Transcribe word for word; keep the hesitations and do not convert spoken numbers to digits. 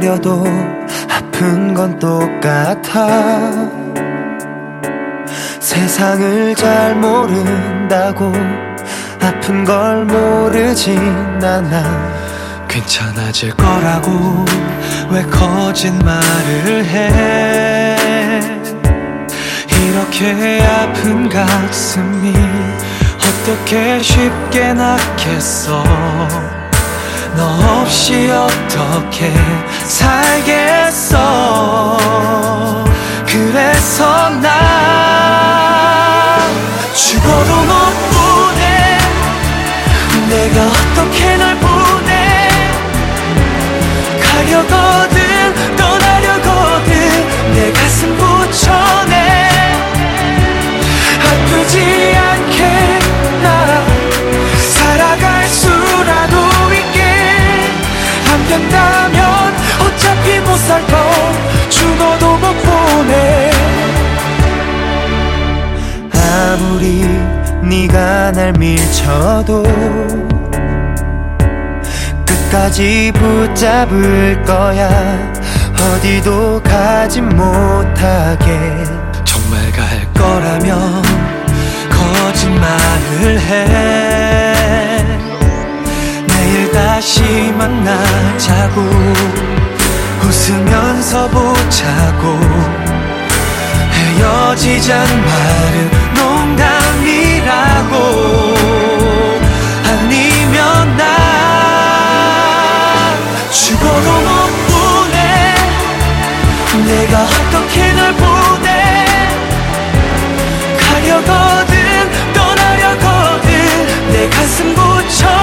버려도 아픈 건 똑같아. 세상을 잘 모른다고 아픈 걸 모르진 않아. 괜찮아질 거라고 왜 거짓말을 해. 이렇게 아픈 가슴이 어떻게 쉽게 낫겠어. 너 없이 어떻게 살겠어. 그래서 나 죽어도 못 보내. 내가 어떻게 널 보내. 가려거든 떠나려거든 내 가슴 붙여내. 아프지 않게 나 살아갈 수라도 있게. 안 된다면 어차피 못 살 거 죽어도 못 보내. 아무리 네가 날 밀쳐도 끝까지 붙잡을 거야. 어디도 가지 못하게. 정말 갈 거라면 거짓말을 해. 내일 다시 만나자고 웃으면서 보자고. 헤어지잔 말은 농담이라고. 아니면 나 죽어도 못 보내. 내가 어떻게 널 보내. 가려거든 떠나려거든 내 가슴 붙여